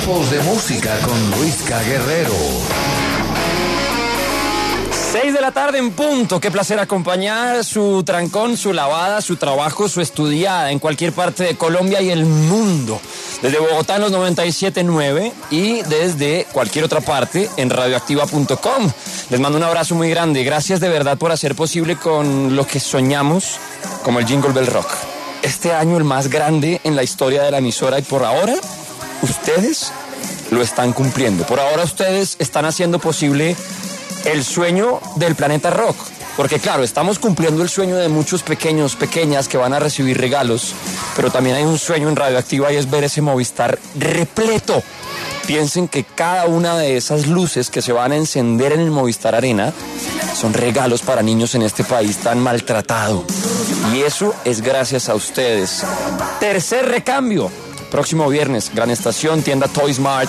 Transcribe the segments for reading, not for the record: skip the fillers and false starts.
Tiempos de música con Luisca Guerrero. 6 de la tarde en punto. Qué placer acompañar su trancón, su lavada, su trabajo, su estudiada en cualquier parte de Colombia y el mundo. Desde Bogotá en los 97.9 y desde cualquier otra parte en radioactiva.com. Les mando un abrazo muy grande. Gracias de verdad por hacer posible con lo que soñamos como el Jingle Bell Rock. Este año el más grande en la historia de la emisora y por ahora ustedes lo están cumpliendo. Por ahora ustedes están haciendo posible el sueño del planeta rock. Porque claro, estamos cumpliendo el sueño de muchos pequeños, pequeñas que van a recibir regalos, pero también hay un sueño en Radioactiva y es ver ese Movistar repleto. Piensen que cada una de esas luces que se van a encender en el Movistar Arena son regalos para niños en este país tan maltratado. Y eso es gracias a ustedes. Tercer recambio. Próximo viernes, Gran Estación, tienda Toy Smart.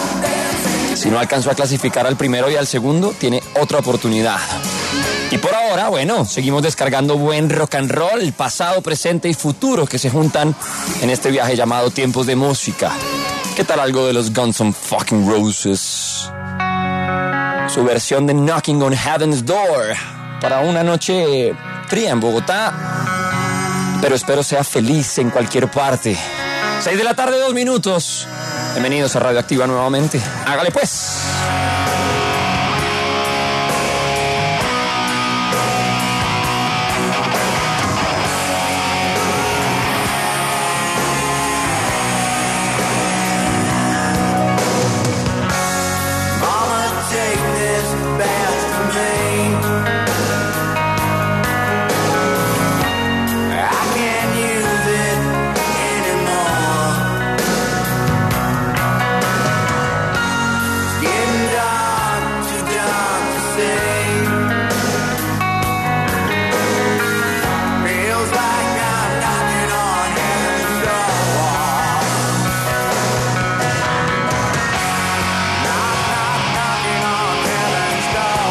Si no alcanzó a clasificar al primero y al segundo, tiene otra oportunidad. Y por ahora, bueno, seguimos descargando buen rock and roll, pasado, presente y futuro que se juntan en este viaje llamado Tiempos de Música. ¿Qué tal algo de los Guns N' Fucking Roses? Su versión de Knocking on Heaven's Door para una noche fría en Bogotá, pero espero sea feliz en cualquier parte. 6 de la tarde, 2 minutos. Bienvenidos a Radioactiva nuevamente. Hágale pues. Knock, knock, knocking on heaven's door.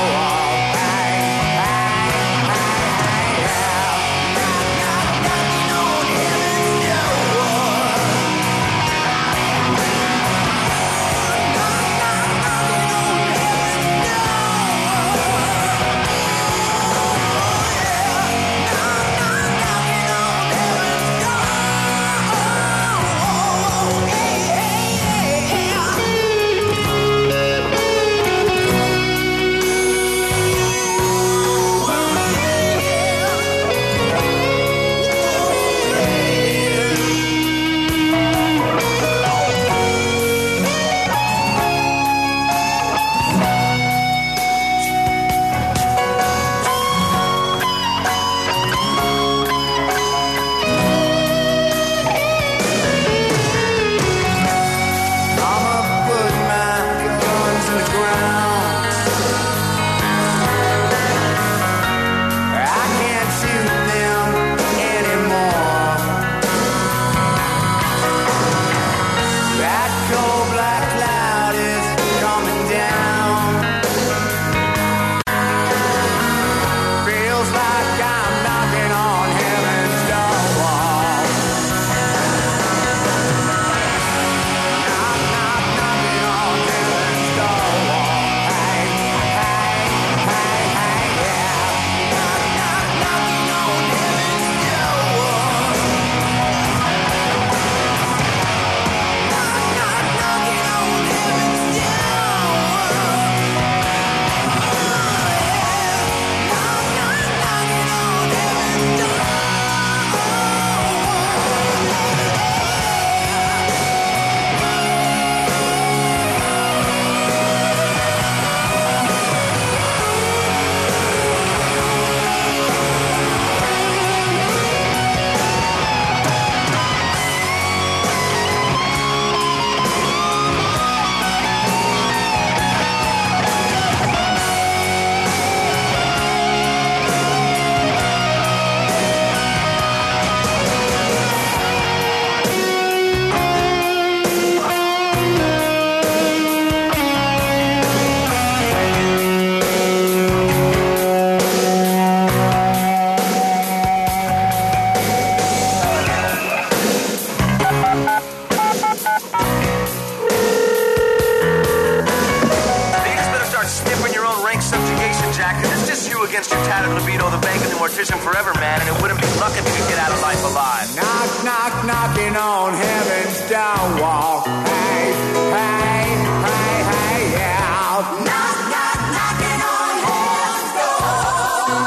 subjugation, Jack, 'cause it's just you against your tattered libido, the bank and the mortician forever, man, and it wouldn't be luck if you could get out of life alive. Knock, knock, knocking on heaven's door wall. Hey, hey, hey, hey, yeah. Knock, knock, knocking on heaven's door.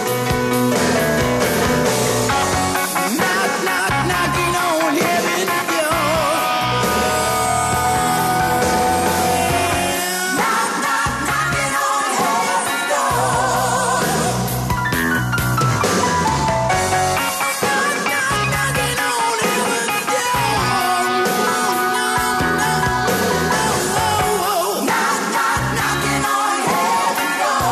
Knock, knock, knocking on heaven's door. Knock, knock, knocking on heaven's door. Knock, knock, knocking on heaven's door. Knock, knock, knocking on heaven's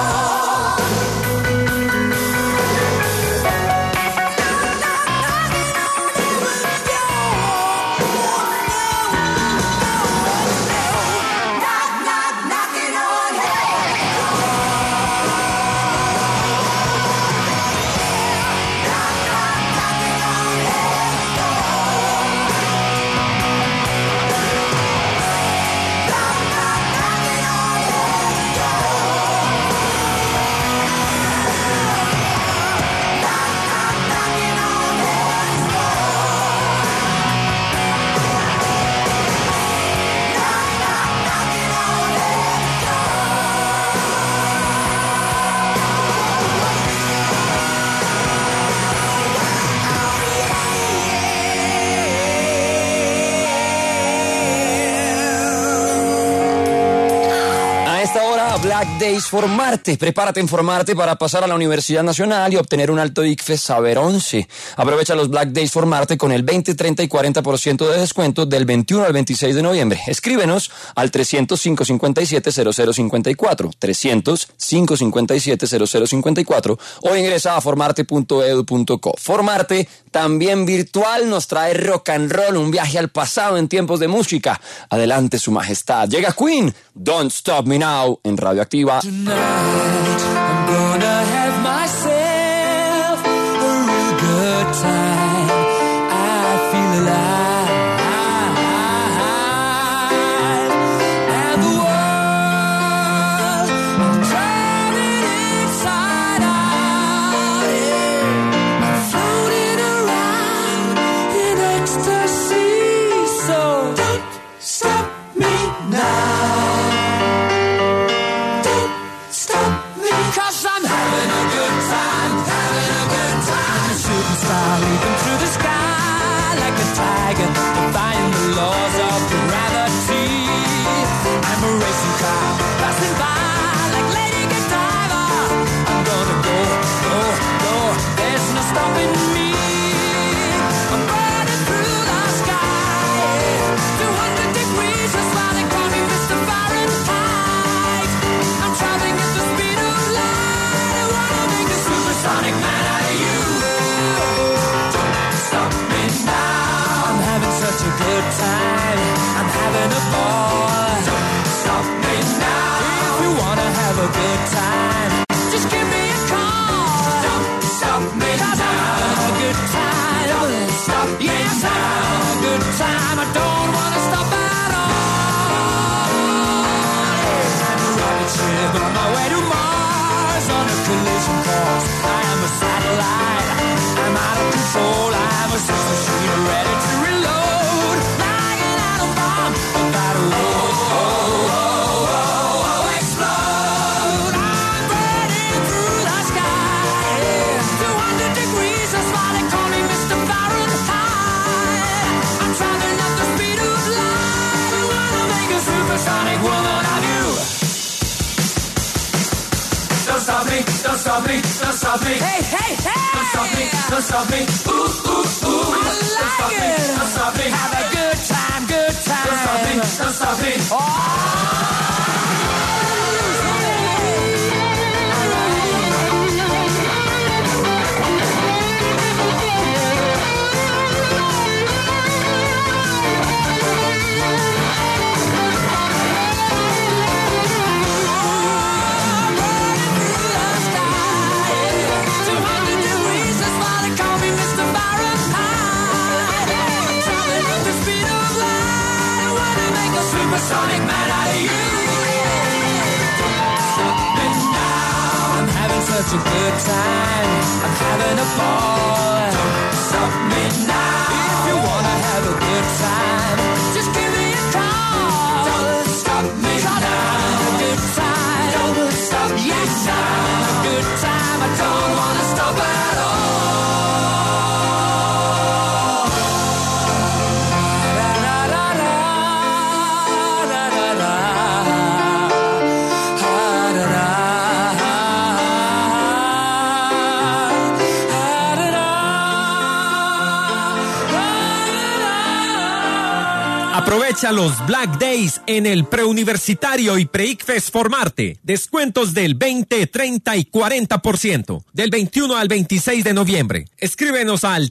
Black Days Formarte. Prepárate en Formarte para pasar a la Universidad Nacional y obtener un alto ICFES Saber 11. Aprovecha los Black Days Formarte con el 20, 30 y 40% de descuento del 21 al 26 de noviembre. Escríbenos al 300-557-0054, 300-557-0054 o ingresa a formarte.edu.co. Formarte, también virtual, nos trae rock and roll, un viaje al pasado en tiempos de música. Adelante, su majestad. Llega Queen, Don't Stop Me Now, en Radioactiva. Tonight, I'm gonna have myself a real good time. I feel alive. And the world, I'm turning inside out. Yeah. I'm floating around in ecstasy. So don't stop me now. Cause I'm having a good time, shooting star leaping through the sky like a tiger, defying the laws of gravity. I'm a racing car, passing by like Lady Godiva. I'm gonna go, go, go, there's no stopping me. I'm burning through the sky, 200 degrees, that's why they call me Mr. Fahrenheit. I'm traveling at the speed of light, I wanna make a supersonic man out of you. Don't stop me now. I'm having such a good time, I'm having a ball. Don't stop me now. If you wanna have a good time, just give me a call. Don't stop me now. I'm having a good time. Don't stop me now. I'm having a good time. I don't wanna stop at all. I'm a rocket ship on my way to Mars on a collision course. I am a satellite. I'm out of control. I'm a sex machine ready to reload. Like an atom bomb about to explode. I'm burning through the sky. 200 degrees, that's why they call me Mr. Fahrenheit. I'm traveling at the speed of light. I wanna make a supersonic woman of you. Don't stop me, don't stop me, don't stop me. Hey, hey, hey! Don't stop me, don't stop me. Ooh, ooh, ooh. I like it. Don't stop me. Have a good time, good time. Don't stop me, don't stop me. Supersonic man out of you. such a good time. I'm having a ball. Don't stop me now. If you wanna have a good time, just give me a call. Don't stop me now. A good time. Don't stop me now. A good time. I don't wanna stop at all. Aprovecha los Black Days en el Preuniversitario y Pre-ICFES Formarte. Descuentos del 20, 30 y 40%. Del 21 al 26 de noviembre. Escríbenos al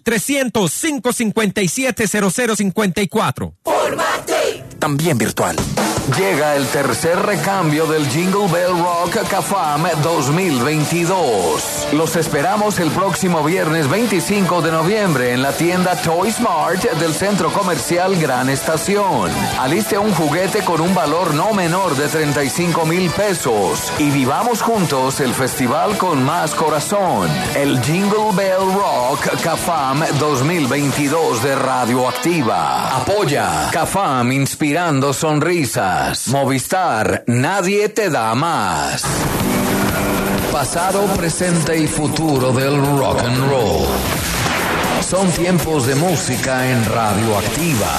300-557-0054. ¡Formarte! También virtual. Llega el tercer recambio del Jingle Bell Rock CAFAM 2022. Los esperamos el próximo viernes 25 de noviembre en la tienda Toy Smart del Centro Comercial Gran Estación. Aliste un juguete con un valor no menor de 35,000 pesos y vivamos juntos el festival con más corazón. El Jingle Bell Rock CAFAM 2022 de Radioactiva. Apoya CAFAM, inspirando sonrisas. Movistar, nadie te da más. Pasado, presente y futuro del rock and roll. Son tiempos de música en Radioactiva.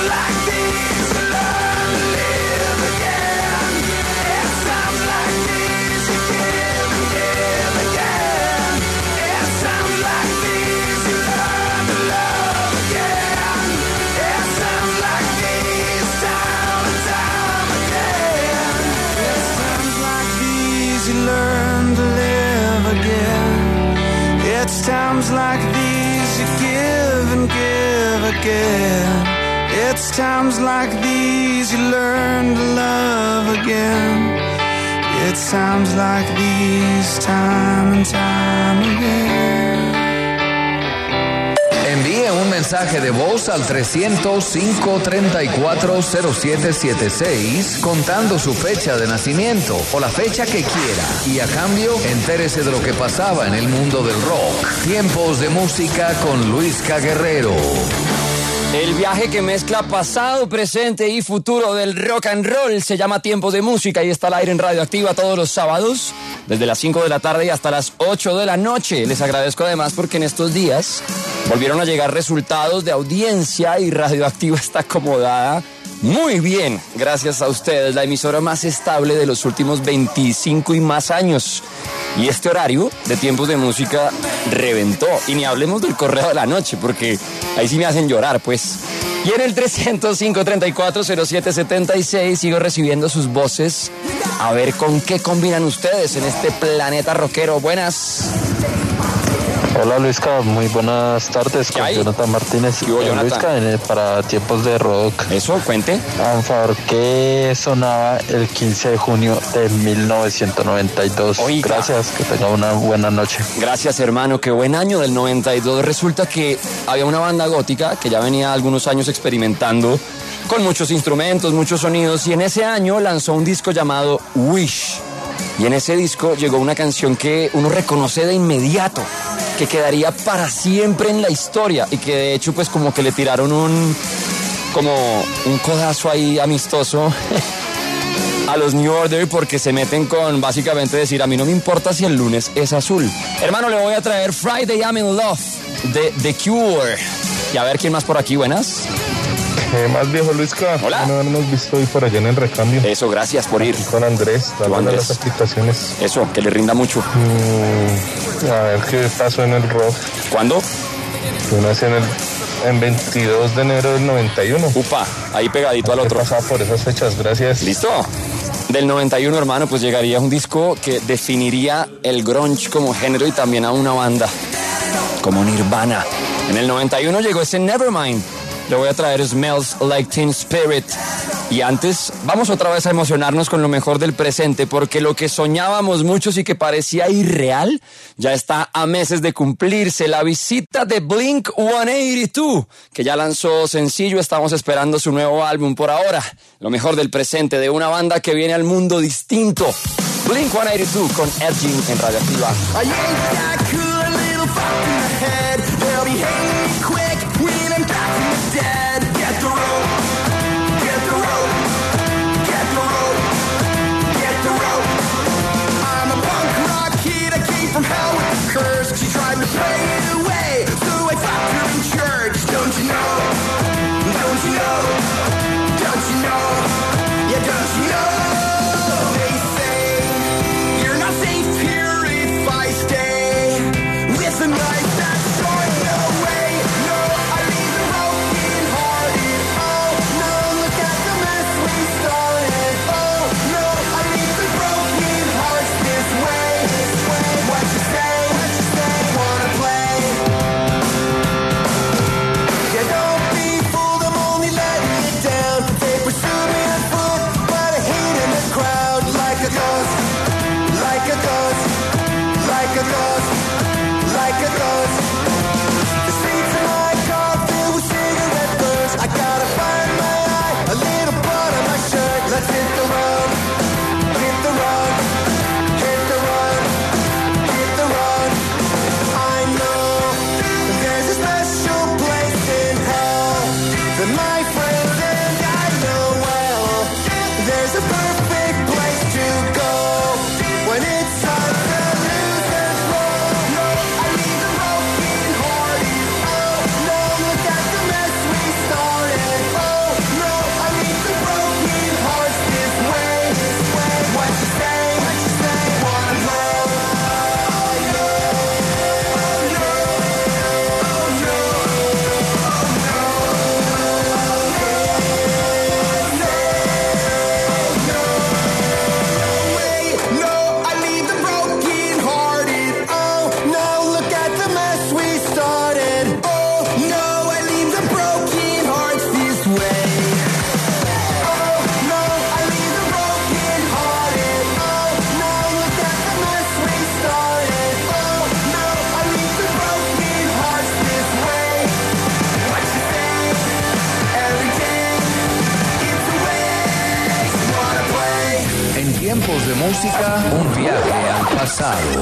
like these you learn to live again. It sounds like these you give and give again. It sounds like these you learn to love again. It sounds like these time and time again. It sounds like these you learn to live again. It's times like these you give and give again. It's times like these you learn to love again. It's times like these time and time again. Envíe un mensaje de voz al 300-534-0776 contando su fecha de nacimiento o la fecha que quiera. Y a cambio, entérese de lo que pasaba en el mundo del rock. Tiempos de música con Luisca Guerrero. El viaje que mezcla pasado, presente y futuro del rock and roll se llama Tiempos de Música y está al aire en Radioactiva todos los sábados, desde las 5 de la tarde y hasta las 8 de la noche. Les agradezco además porque en estos días volvieron a llegar resultados de audiencia y Radioactiva está acomodada muy bien, gracias a ustedes, la emisora más estable de los últimos 25 y más años. Y este horario de Tiempos de Música reventó. Y ni hablemos del correo de la noche, porque ahí sí me hacen llorar, pues. Y en el 305-340776 sigo recibiendo sus voces. A ver con qué combinan ustedes en este planeta rockero. Buenas. Hola Luisca, muy buenas tardes, con Jonathan Martínez. Luisca, para Tiempos de Rock. Eso, cuente. Por favor, ¿qué sonaba el 15 de junio de 1992? Oiga. Gracias, que tenga una buena noche. Gracias, hermano, qué buen año del 92. Resulta que había una banda gótica que ya venía algunos años experimentando con muchos instrumentos, muchos sonidos, y en ese año lanzó un disco llamado Wish. Y en ese disco llegó una canción que uno reconoce de inmediato, que quedaría para siempre en la historia y que de hecho pues como que le tiraron un codazo ahí amistoso a los New Order porque se meten con básicamente decir a mí no me importa si el lunes es azul. Hermano, le voy a traer Friday I'm in Love de The Cure. Y a ver quién más por aquí, buenas. Más viejo Luisca, hola. No hemos visto hoy por allá en el recambio. Eso, gracias por ir. Aquí con Andrés, dando las aplicaciones. Eso, que le rinda mucho. A ver qué pasó en el rock. ¿Cuándo? Yo nací en 22 de enero del 91. Upa, ahí pegadito al otro. Pasaba por esas fechas, gracias. ¿Listo? Del 91, hermano, pues llegaría un disco que definiría el grunge como género y también a una banda como Nirvana. En el 91 llegó ese Nevermind. Le voy a traer Smells Like Teen Spirit. Y antes, vamos otra vez a emocionarnos con lo mejor del presente, porque lo que soñábamos muchos y que parecía irreal, ya está a meses de cumplirse. La visita de Blink-182, que ya lanzó sencillo, estamos esperando su nuevo álbum por ahora. Lo mejor del presente de una banda que viene al mundo distinto. Blink-182 con Edging en Radioactiva. Dead. Get the rope, get the rope, get the rope, get the rope. I'm a punk rock kid, I came from hell with the curse. She tried to pray it away, so I fucked her in church. Don't you know? Don't you know? Don't you know? Yeah, don't you know? They say you're not safe here if I stay. música, un viaje al pasado.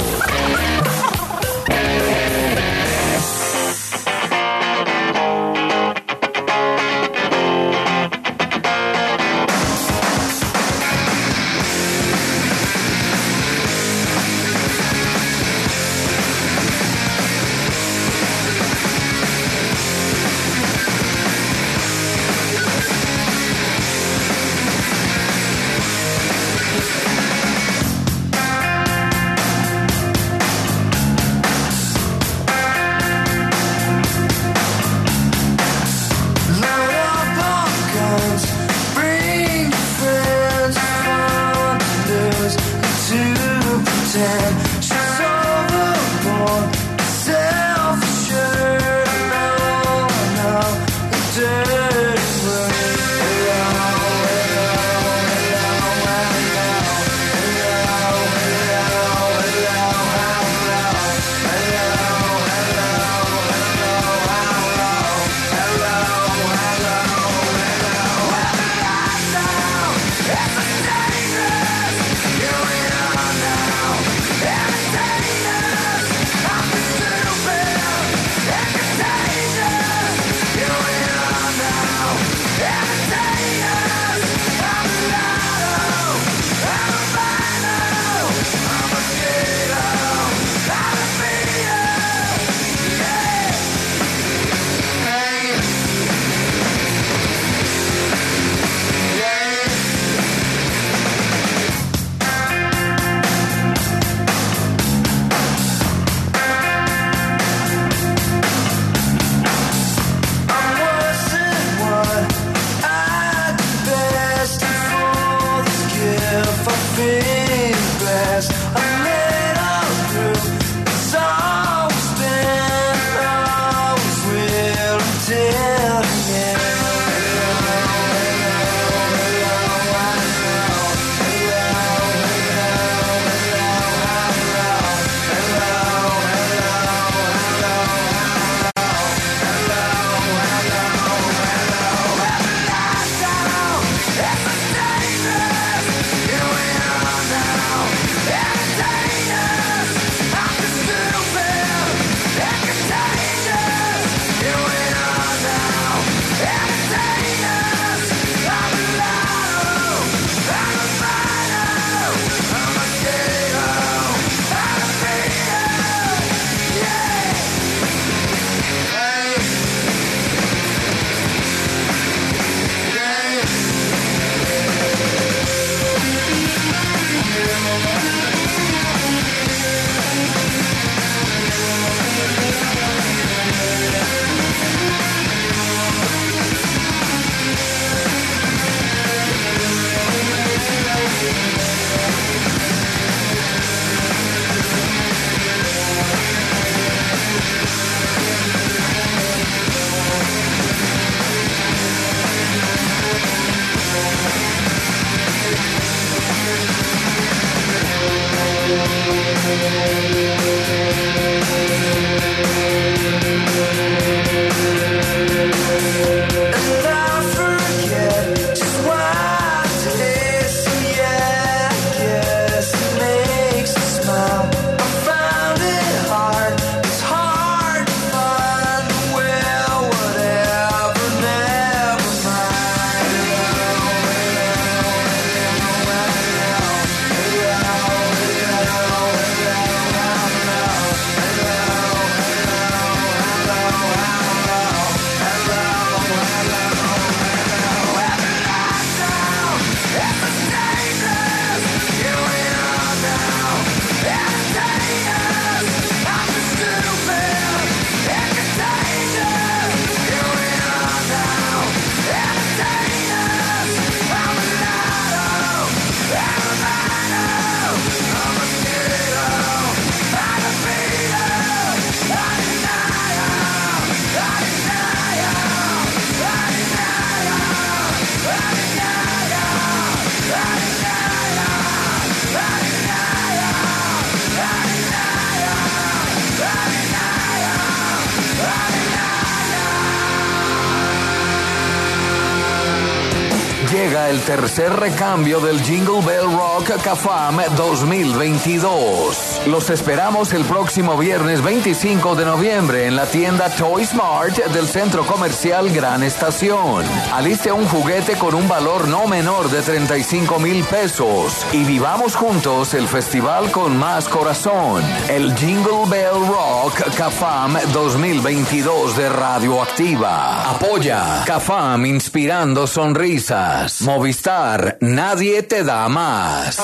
Llega el tercer recambio del Jingle Bell Rock CAFAM 2022. Los esperamos el próximo viernes 25 de noviembre en la tienda Toy Smart del Centro Comercial Gran Estación. Aliste un juguete con un valor no menor de 35,000 pesos y vivamos juntos el festival con más corazón. El Jingle Bell Rock CAFAM 2022 de Radioactiva. Apoya CAFAM, inspirando sonrisas. Movistar, nadie te da más.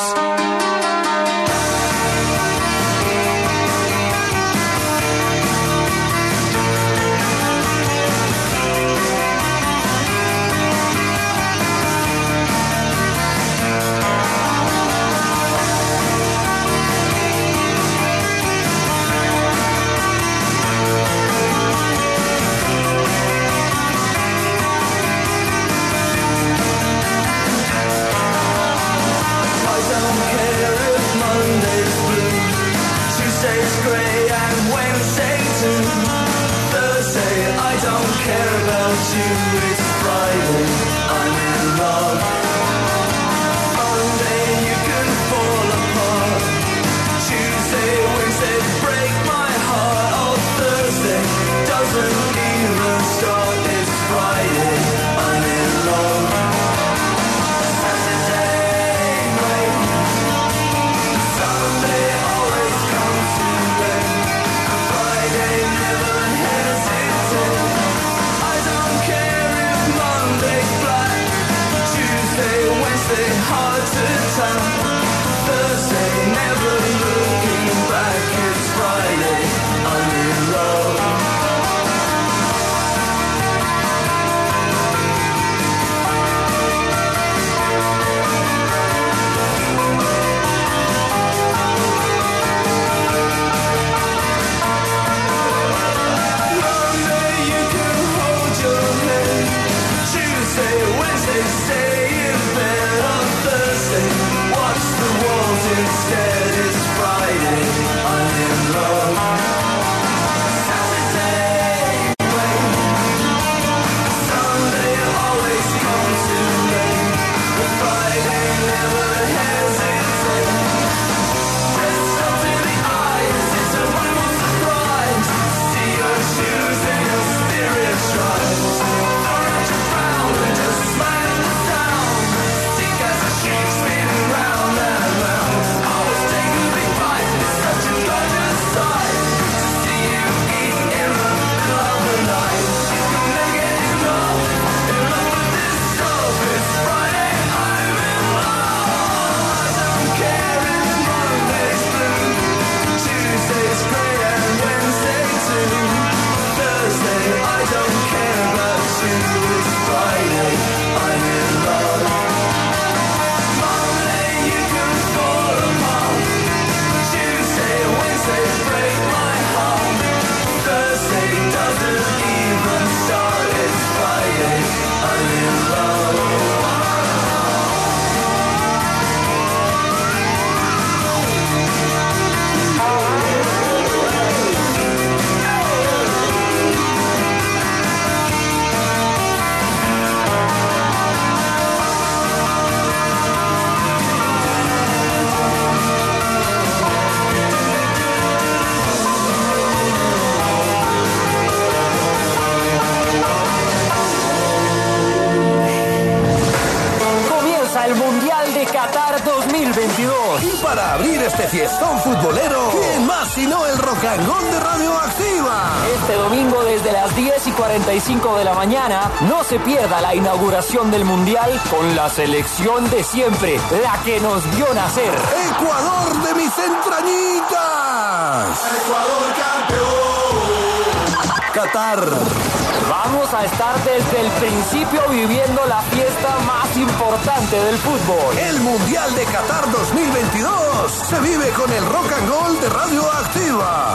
Y para abrir este fiestón futbolero, ¿quién más sino el Rock and Roll de Radioactiva? Este domingo desde las 10:45 de la mañana, no se pierda la inauguración del Mundial con la selección de siempre, la que nos vio nacer. ¡Ecuador de mis entrañitas! ¡Ecuador campeón! ¡Qatar! Vamos a estar desde el principio viviendo la fiesta más importante del fútbol. El Mundial de Qatar 2022 se vive con el Rock and Roll de Radioactiva.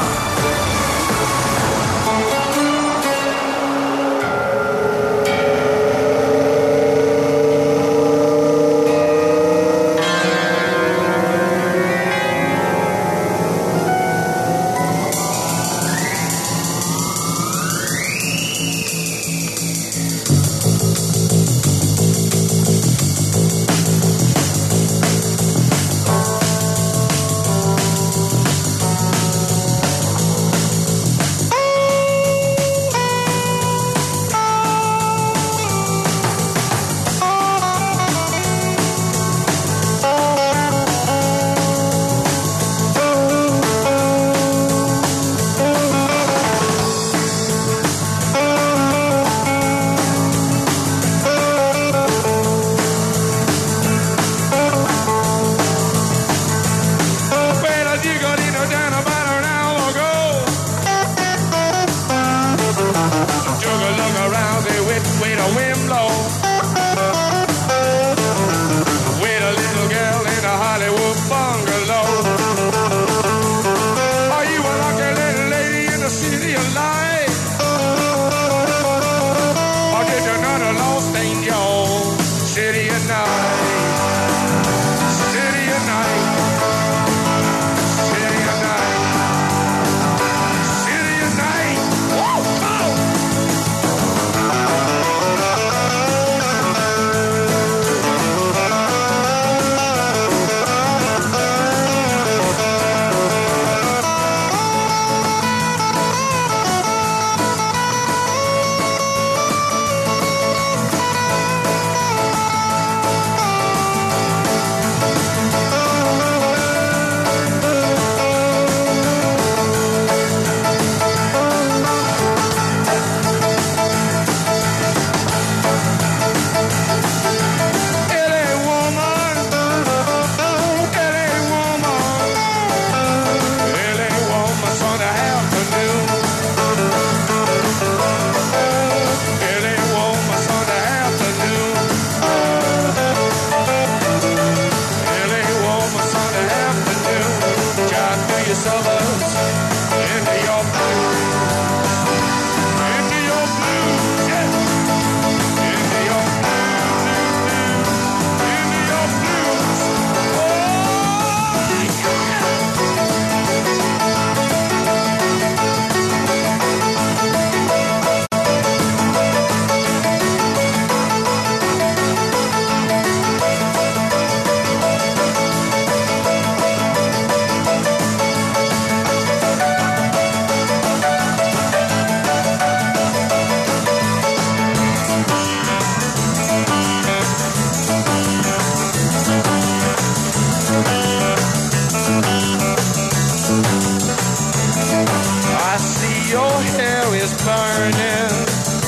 burning.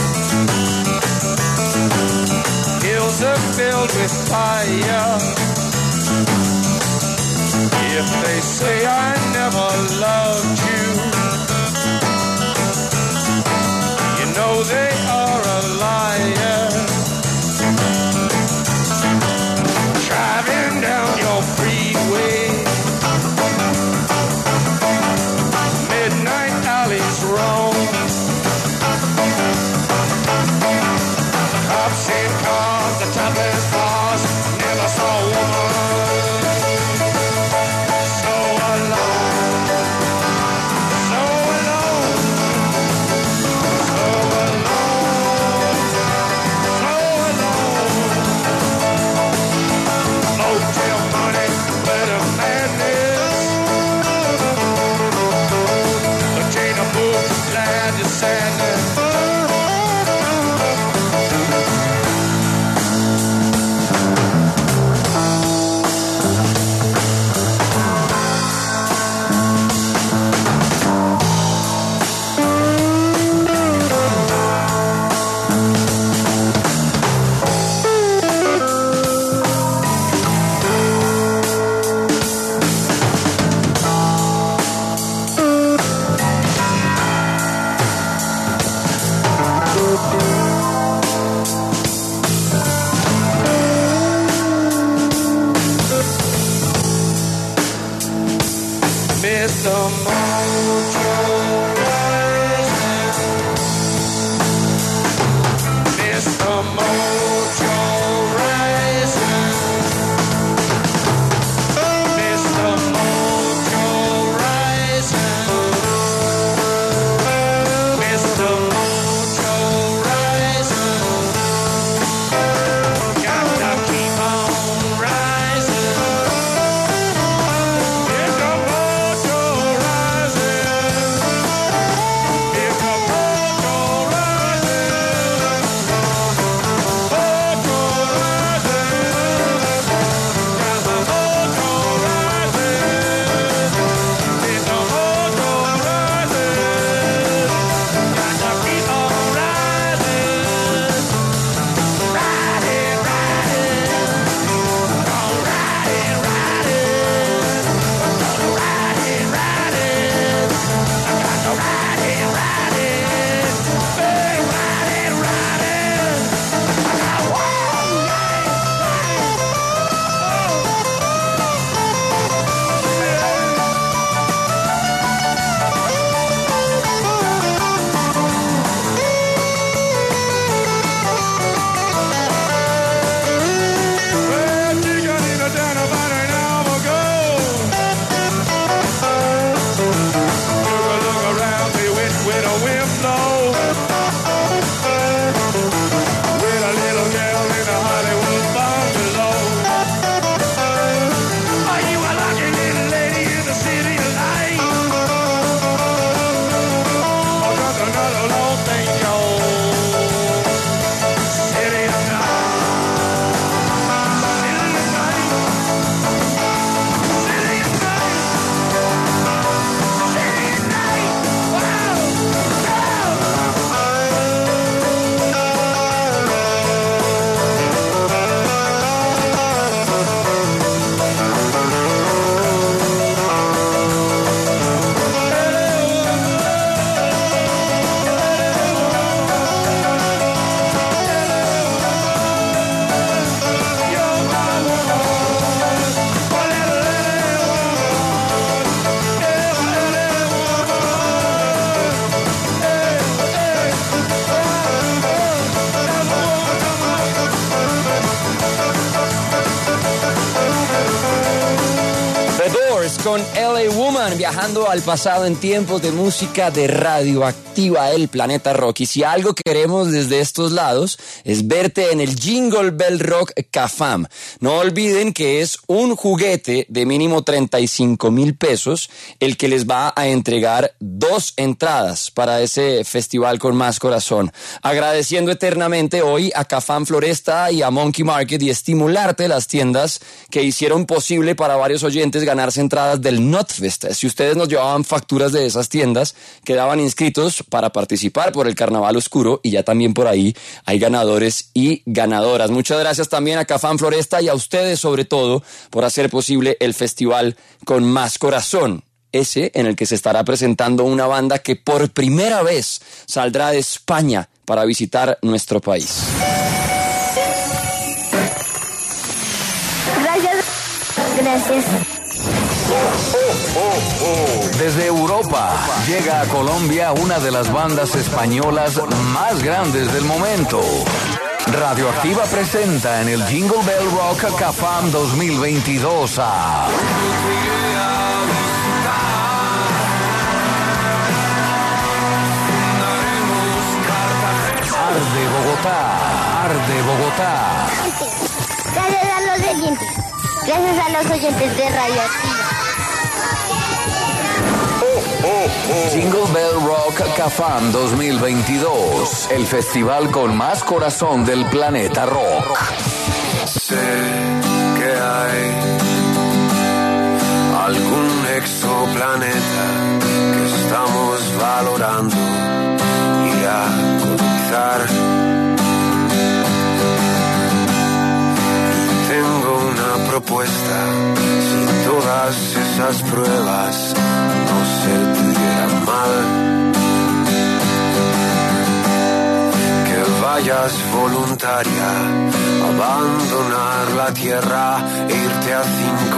Hills are filled with fire. If they say I never loved you, you know they are a liar. Driving down your freeway, midnight alleys roam. Cops in cars, the topless bars, never saw a woman so alone, so alone, so alone, so alone. Motel money, better madness. A chain of books, glad to sadness. Mr. Mojo Rising, Mr. Mojo Rising, Mr. Mojo Rising, Mr. Mojo Rising, got to keep on rising. Mr. Mojo Rising, Mr. Mojo Rising, Mojo Rising, got the Mojo Rising, Mr. Mojo Rising, got to keep on rising, riding, riding, gonna riding, riding, gonna riding, riding, I got to riding, riding, hey, riding, riding, I got well, chicanina down about an hour ago. Took a look around me with a wind blow. With a little girl in a Hollywood bungalow. Are you a lucky little lady in the city of light? Or just another long thing, yo? City of night. City of night. City of night. City of night. Wow. The Doors con LA Woman, viajando al pasado en tiempos de música de radioactiva el planeta rock. Y si algo queremos desde estos lados es verte en el Jingle Bell Rock CAFAM. No olviden que es un juguete de mínimo 35,000 pesos el que les va a entregar 2 entradas para ese festival con más corazón. Agradeciendo eternamente hoy a CAFAM Floresta y a Monkey Market y Estimularte, las tiendas que hicieron posible para varios oyentes ganarse entradas entradas del Notfest. Si ustedes nos llevaban facturas de esas tiendas, quedaban inscritos para participar por el Carnaval Oscuro y ya también por ahí hay ganadores y ganadoras. Muchas gracias también a Cafam Floresta y a ustedes sobre todo por hacer posible el festival con más corazón. Ese en el que se estará presentando una banda que por primera vez saldrá de España para visitar nuestro país. Gracias. Desde Europa llega a Colombia una de las bandas españolas más grandes del momento. Radioactiva presenta en el Jingle Bell Rock Cafam 2022 a Arde Bogotá, Arde Bogotá. Gracias a los oyentes. Gracias a los oyentes de Radioactiva. Jingle Bell Rock Cafam 2022, el festival con más corazón del planeta rock. Sé que hay algún exoplaneta que estamos valorando ir a colonizar. Y tengo una propuesta: si todas esas pruebas no se te dieran mal, que vayas voluntaria a abandonar la tierra e irte a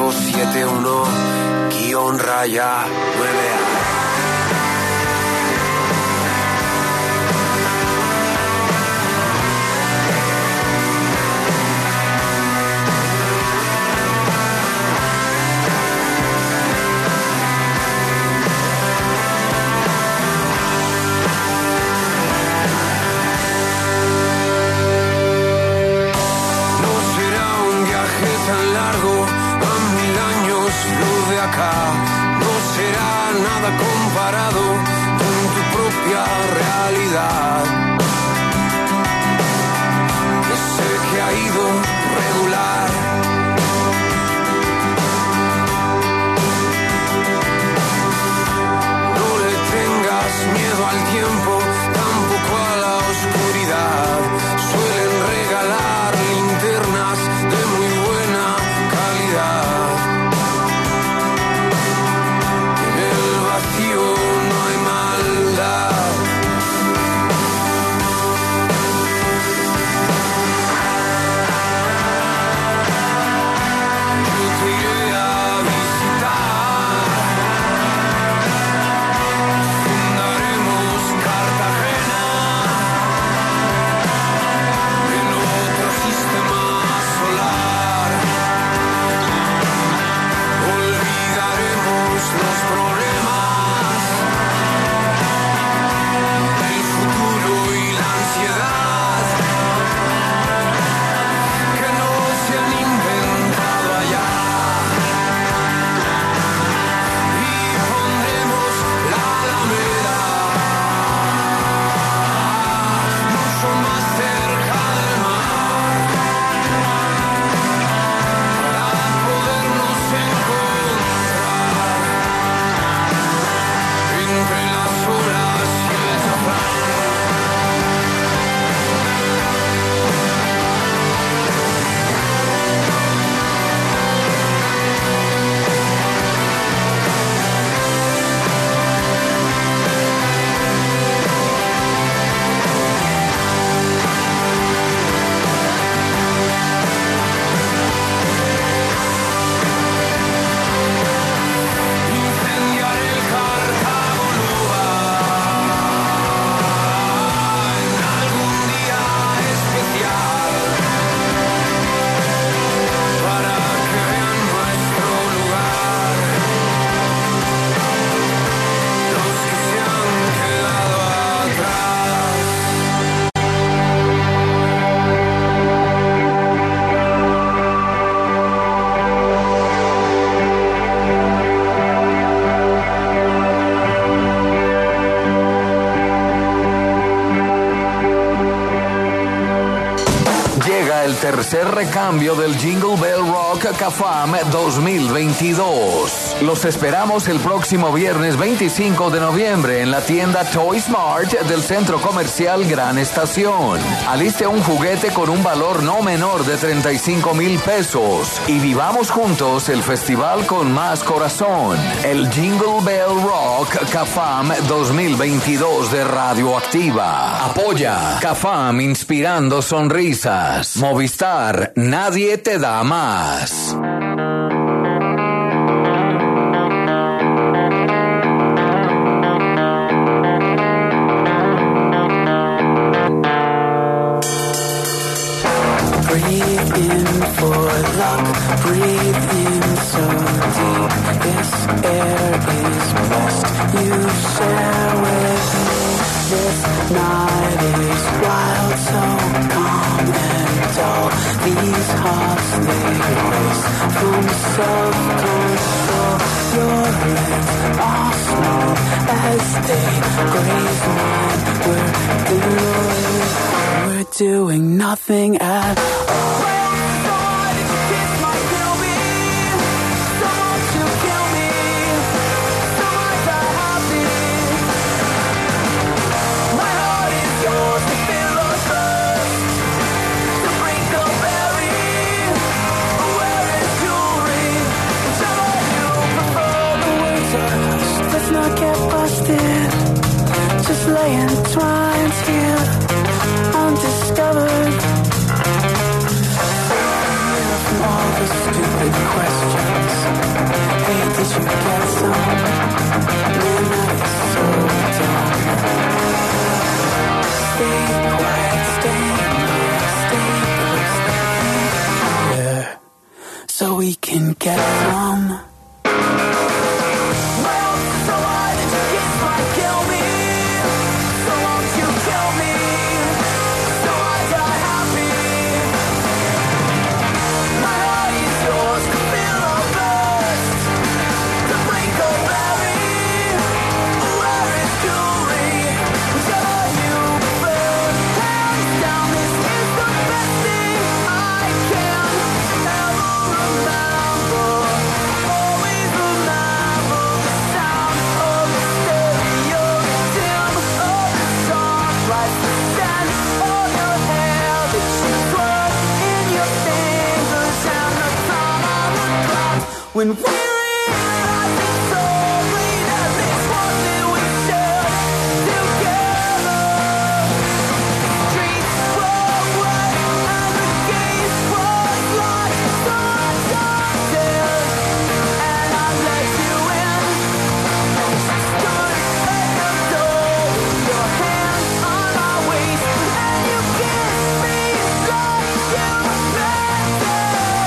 571-9A. No será nada comparado con tu propia realidad, que sé que ha ido regular. No le tengas miedo al tiempo, tampoco a la oscuridad. Suelen regalar linternas de muy buena calidad. No hay maldad. Llega el tercer recambio del Jingle Bell Rock CAFAM 2022. Los esperamos el próximo viernes 25 de noviembre en la tienda Toy Smart del Centro Comercial Gran Estación. Aliste un juguete con un valor no menor de 35,000 pesos y vivamos juntos el festival con más corazón. El Jingle Bell Rock CAFAM 2022 de Radioactiva. Apoya CAFAM, inspirando sonrisas. Movistar, nadie te da más. Breathe in for luck, breathe in so deep. This air is blessed, you share with me. This night is wild, so calm and dull. These hearts, they race from self-control. Your lips are smooth as they graze mine. We're doing nothing at all. Not get busted, just lay entwined here, undiscovered. From all the stupid questions, hey, did you get some? Man, that is so dumb. Stay quiet, stay near, stay close here, so we can get some. When we realize it's only that this one that we share together. Streets were wet and the gates were locked, so I jumped in and I let you in. And she stood at the door, your hand on my waist, and you kissed me like you meant it.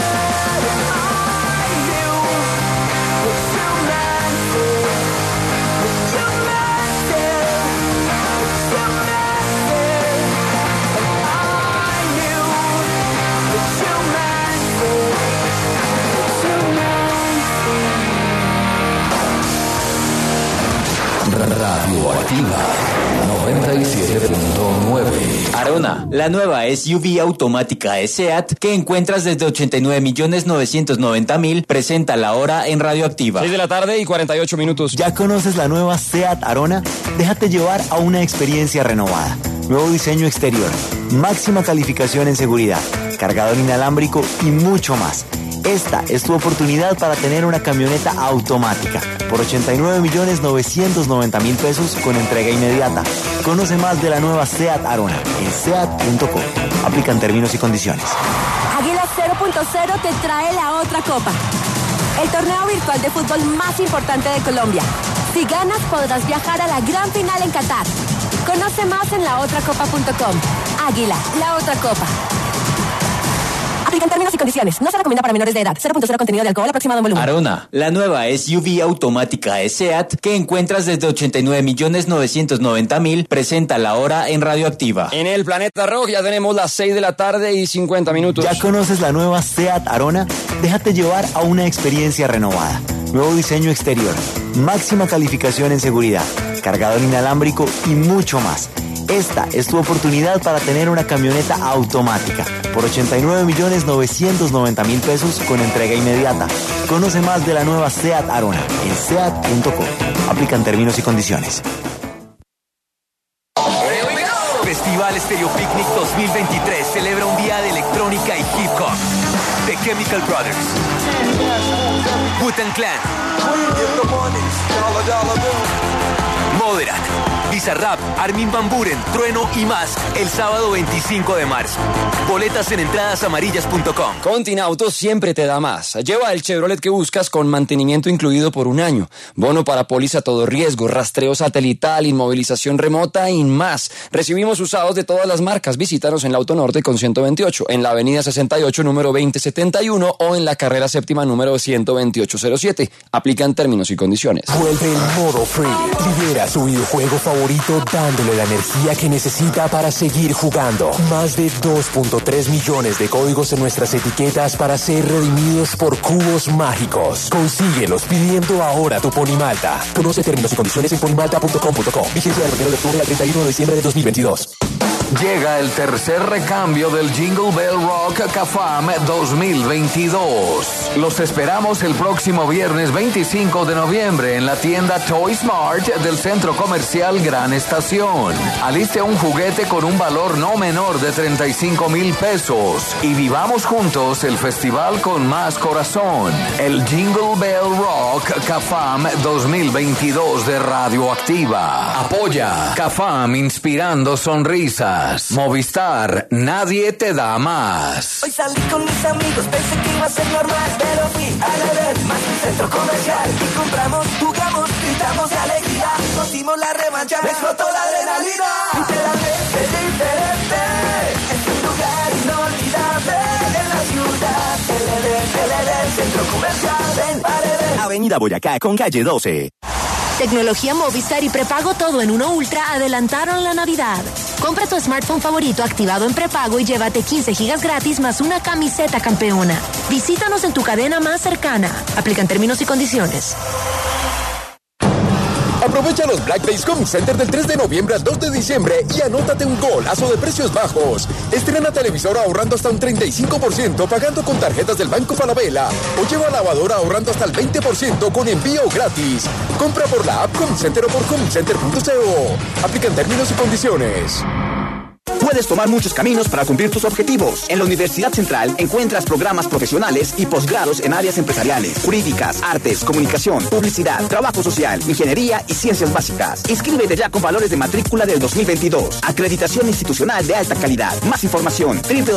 Radioactiva 97.9. Arona, la nueva SUV automática de SEAT que encuentras desde 89.990.000, presenta la hora en Radioactiva. 6 de la tarde y 48 minutos. ¿Ya conoces la nueva SEAT Arona? Déjate llevar a una experiencia renovada. Nuevo diseño exterior, máxima calificación en seguridad, cargador inalámbrico y mucho más. Esta es tu oportunidad para tener una camioneta automática por 89.990.000 pesos con entrega inmediata. Conoce más de la nueva SEAT Arona en seat.com. Aplican términos y condiciones. Águila 0.0 te trae la otra copa. El torneo virtual de fútbol más importante de Colombia. Si ganas, podrás viajar a la gran final en Qatar. Conoce más en laotracopa.com. Águila, la otra copa. Aplican términos y condiciones. No se recomienda para menores de edad. 0.0 contenido de alcohol aproximado en volumen. Arona, la nueva SUV automática de SEAT que encuentras desde 89.990.000, presenta la hora en Radioactiva. En el Planeta Rock ya tenemos las 6 de la tarde y 50 minutos. ¿Ya conoces la nueva SEAT Arona? Déjate llevar a una experiencia renovada. Nuevo diseño exterior, máxima calificación en seguridad, cargador inalámbrico y mucho más. Esta es tu oportunidad para tener una camioneta automática por 89.990.000 pesos con entrega inmediata. Conoce más de la nueva SEAT Arona en seat.co. Aplican términos y condiciones. Festival Stereo Picnic 2023 celebra un día de electrónica y hip hop. The Chemical Brothers, Wu-Tang Clan, Moderat, Bizarrap, Armin van Buuren, Trueno y más el sábado 25 de marzo. Boletas en entradasamarillas.com. Continauto siempre te da más. Lleva el Chevrolet que buscas con mantenimiento incluido por un año. Bono para póliza todo riesgo, rastreo satelital, inmovilización remota y más. Recibimos usados de todas las marcas. Visítanos en la Autonorte con 128, en la Avenida 68, número 2071 o en la Carrera Séptima, número 12807. Aplican términos y condiciones. Vuelve el modo free. Libera su videojuego favorito dándole la energía que necesita para seguir jugando. Más de 2.3 millones de códigos en nuestras etiquetas para ser redimidos por cubos mágicos. Consíguelos pidiendo ahora tu Ponimalta. Conoce términos y condiciones en ponimalta.com.co. Vigencia del 1 de octubre al 31 de diciembre de 2022. Llega el tercer recambio del Jingle Bell Rock CAFAM 2022. Los esperamos el próximo viernes 25 de noviembre en la tienda Toy Smart del Centro Comercial Gran Estación. Aliste un juguete con un valor no menor de 35,000 pesos y vivamos juntos el festival con más corazón. El Jingle Bell Rock CAFAM 2022 de Radioactiva. Apoya CAFAM, inspirando sonrisas. Movistar, nadie te da más. Hoy salí con mis amigos, pensé que iba a ser normal, pero fui a la vez más un centro comercial y compramos, jugamos, gritamos de alegría, nos dimos la revancha, me explotó la adrenalina. Literalmente diferente, es un lugar inolvidable en la ciudad. El centro comercial, ven para ver. Avenida Boyacá con calle 12. Tecnología Movistar y prepago todo en Uno Ultra adelantaron la Navidad. Compra tu smartphone favorito activado en prepago y llévate 15 gigas gratis más una camiseta campeona. Visítanos en tu cadena más cercana. Aplican términos y condiciones. Aprovecha los Black Days Home Center del 3 de noviembre al 2 de diciembre y anótate un golazo de precios bajos. Estrena televisor ahorrando hasta un 35% pagando con tarjetas del Banco Falabella o lleva lavadora ahorrando hasta el 20% con envío gratis. Compra por la app Home Center o por homecenter.co. Aplican términos y condiciones. Puedes tomar muchos caminos para cumplir tus objetivos. En la Universidad Central encuentras programas profesionales y posgrados en áreas empresariales, jurídicas, artes, comunicación, publicidad, trabajo social, ingeniería y ciencias básicas. Inscríbete ya con valores de matrícula del 2022. Acreditación institucional de alta calidad. Más información: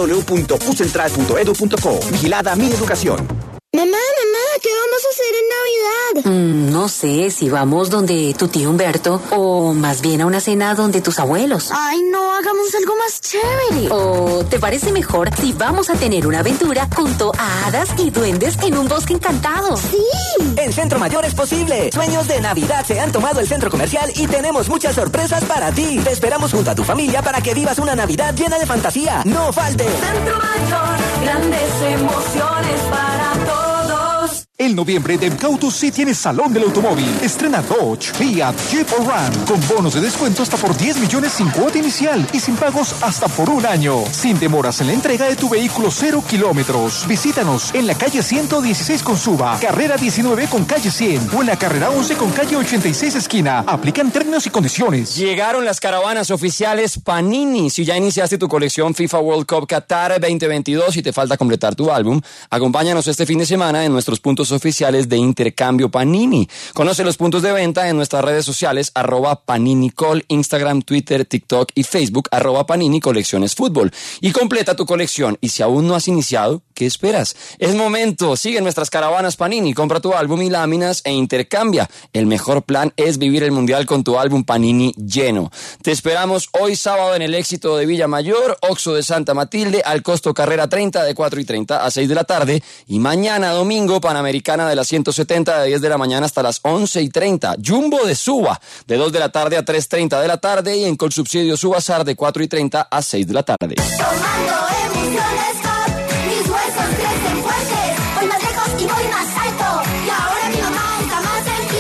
www.ucentral.edu.co. Vigilada Mineducación. Mamá, ¿qué vamos a hacer en Navidad? No sé, si vamos donde tu tío Humberto o más bien a una cena donde tus abuelos. Ay, no, hagamos algo más chévere. ¿O te parece mejor si vamos a tener una aventura junto a hadas y duendes en un bosque encantado? ¡Sí! En Centro Mayor es posible. Sueños de Navidad se han tomado el centro comercial y tenemos muchas sorpresas para ti. Te esperamos junto a tu familia para que vivas una Navidad llena de fantasía. ¡No faltes! Centro Mayor, grandes emociones para todos. El noviembre de Mcauto sí tiene Salón del Automóvil. Estrena Dodge, Fiat, Jeep o Ram con bonos de descuento hasta por 10 millones sin cuota inicial y sin pagos hasta por un año. Sin demoras en la entrega de tu vehículo 0 kilómetros. Visítanos en la calle 116 con Suba, carrera 19 con calle 100 o en la carrera 11 con calle 86 esquina. Aplican términos y condiciones. Llegaron las caravanas oficiales Panini. Si ya iniciaste tu colección FIFA World Cup Qatar 2022 y te falta completar tu álbum, acompáñanos este fin de semana en nuestros puntos oficiales de intercambio Panini. Conoce los puntos de venta en nuestras redes sociales @PaniniCol, Instagram, Twitter, TikTok y Facebook @Panini Colecciones Fútbol. Y completa tu colección. Y si aún no has iniciado, ¿qué esperas? Es momento. Sigue nuestras caravanas Panini. Compra tu álbum y láminas e intercambia. El mejor plan es vivir el Mundial con tu álbum Panini lleno. Te esperamos hoy sábado en el Éxito de Villa Mayor, Oxxo de Santa Matilde, al costo carrera 30 de 4:30 a 6 de la tarde. Y mañana domingo Panamericana de las 170 de 10 de la mañana hasta las 11:30. Jumbo de Suba de 2 de la tarde a 3:30 de la tarde y en Colsubsidio Subasar de 4:30 a 6 de la tarde. Tomando emociones Hot, mis huesos crecen fuertes. Voy más lejos y voy más alto. Y ahora mi mamá está más tranquila.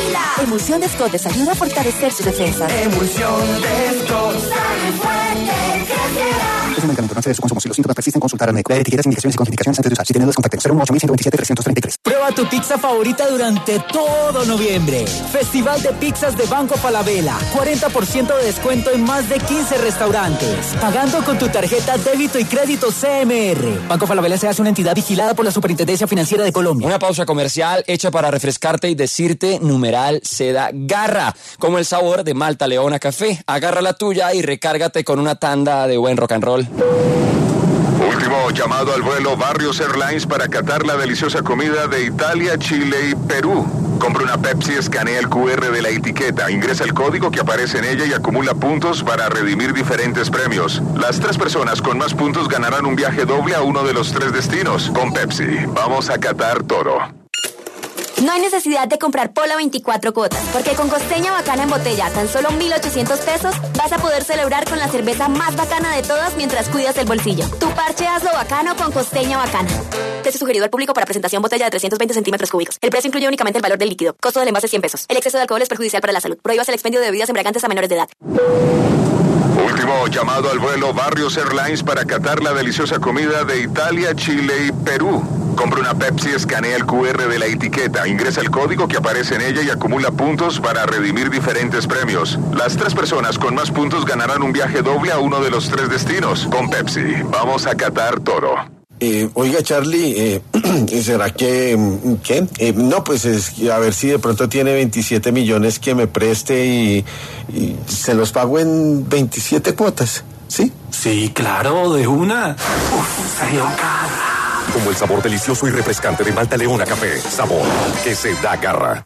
Emulsión de Scott les ayuda a fortalecer su defensa. Emulsión de Scott. Sale fuerte, crecerá. Es un medicamento, no excede su consumo. Si los síntomas persisten, consultar al médico. Leer etiquetas, indicaciones y contraindicaciones antes de usar. Si tiene dudas, contacte 018-127-333. Prueba tu pizza favorita durante todo noviembre. Festival de pizzas de Banco Falabella. 40% de descuento en más de 15 restaurantes. Pagando con tu tarjeta débito y crédito CMR. Banco Falabella se hace una entidad vigilada por la Superintendencia Financiera de Colombia. Una pausa comercial hecha para refrescarte y decirte numeral seda garra. Como el sabor de Malta Leona Café. Agarra la tuya y recárgate con una tanda de buen rock and roll. Último llamado al vuelo Barrios Airlines para catar la deliciosa comida de Italia, Chile y Perú. Compra una Pepsi, escanea el QR de la etiqueta, ingresa el código que aparece en ella y acumula puntos para redimir diferentes premios. Las 3 personas con más puntos ganarán un viaje doble a uno de los 3 destinos. Con Pepsi, vamos a catar todo. No hay necesidad de comprar Pola 24 cuotas, porque con Costeña Bacana en botella a tan solo 1.800 pesos, vas a poder celebrar con la cerveza más bacana de todas mientras cuidas el bolsillo. Tu parche hazlo bacano con Costeña Bacana. Precio sugerido al público para presentación botella de 320 centímetros cúbicos. El precio incluye únicamente el valor del líquido. Costo del envase 100 pesos. El exceso de alcohol es perjudicial para la salud. Prohíbas el expendio de bebidas embriagantes a menores de edad. Último llamado al vuelo Barrios Airlines para catar la deliciosa comida de Italia, Chile y Perú. Compra una Pepsi, escanea el QR de la etiqueta, ingresa el código que aparece en ella y acumula puntos para redimir diferentes premios. Las 3 personas con más puntos ganarán un viaje doble a uno de los 3 destinos. Con Pepsi, vamos a catar todo. Oiga, Charlie, ¿será que qué? No, pues a ver si de pronto tiene 27 millones que me preste y se los pago en 27 cuotas, ¿sí? Sí, claro, de una. Uf, sería un carro. Como el sabor delicioso y refrescante de Malta Leona Café. Sabor que se da garra.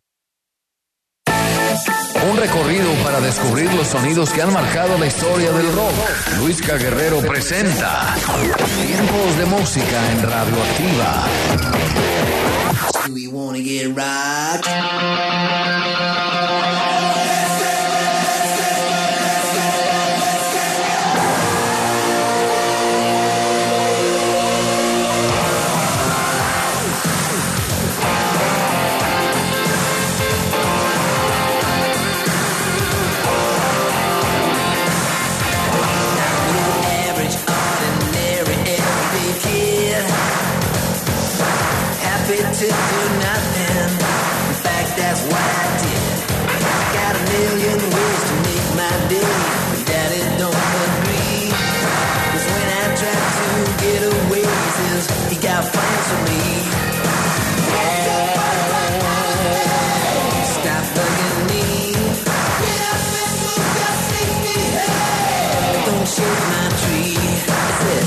Un recorrido para descubrir los sonidos que han marcado la historia del rock. Luisca Guerrero presenta Tiempos de Música en Radioactiva. Do we wanna get right? To do nothing. In fact, that's what I did. Got a million ways to make my day, but Daddy don't agree. 'Cause when I try to get away, he says he got plans for me. Stop bugging me. Get up and move your feet. Don't shake my tree. I said,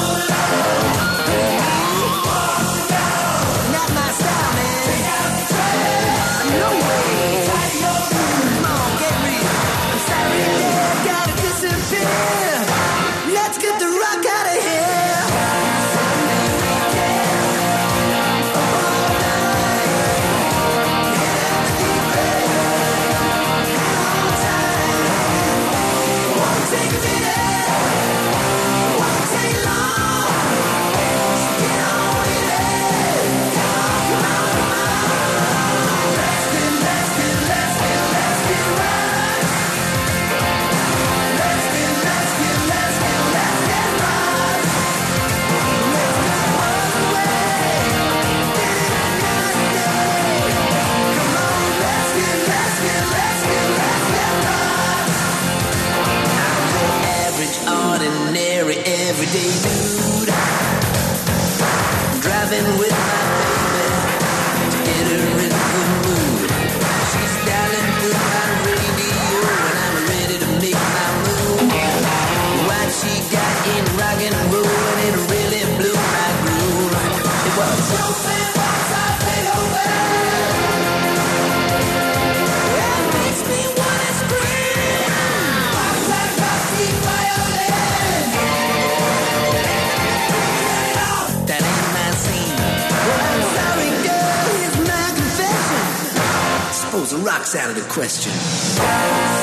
let's get the rock out of here. Won't take a minute, won't take long. Get on with it. Come on. Let's get right. Ordinary, everyday dude, driving with my baby to get her in the mood. She's dialing through my radio and I'm ready to make my move. What she got in rock and roll and it really blew my groove. It was so famous I played away. It makes me wanna scream. Walk like a sea violin. That ain't my scene. Well, I'm sorry, girl, here's my confession. Suppose the rock's out of the question.